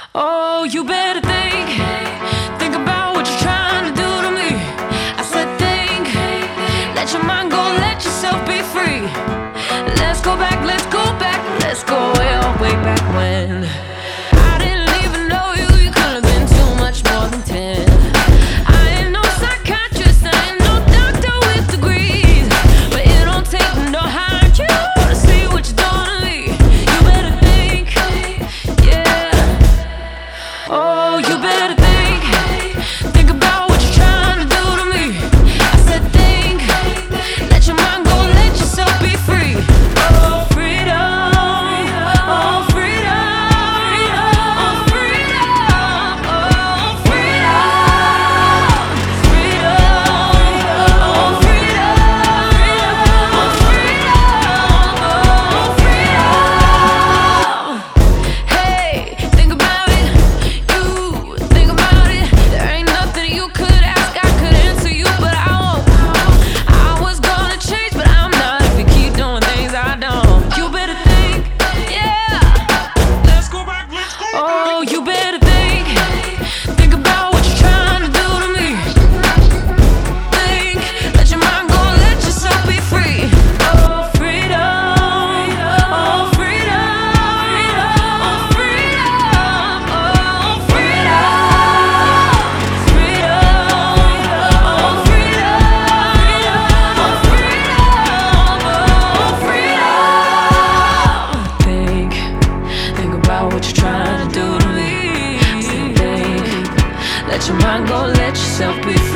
Oh, you better think about what you're trying to do to me. I said think, let your mind go, let yourself be free. Let's go back, let's go back, let's go way back when. I didn't even know you, you could have been too much more than 10. I ain't no psychiatrist, I ain't no doctor with degrees, but it don't take no hard you to see what you're doing to me. You better think, yeah. Oh, you better think about what you're trying to do to me. I said think, let your mind go, let yourself be free. Oh, freedom, oh, freedom, oh, freedom, oh, freedom, freedom, oh, freedom, oh, freedom, oh, freedom. Hey, think about it. You think about it. There ain't nothing you could ask, I could answer you, but I won't. I was gonna change, but I'm not if you keep doing things I don't. You better think, yeah. Let's go back, let's go back. Oh, you better think about what you're trying to do to me. Think, let your mind go, let yourself be free. Oh, freedom, oh, freedom, oh, freedom, oh, freedom, freedom, oh, freedom, oh, freedom, oh, freedom. Think about what you're trying to do to me. Think, let your mind go, let yourself be free.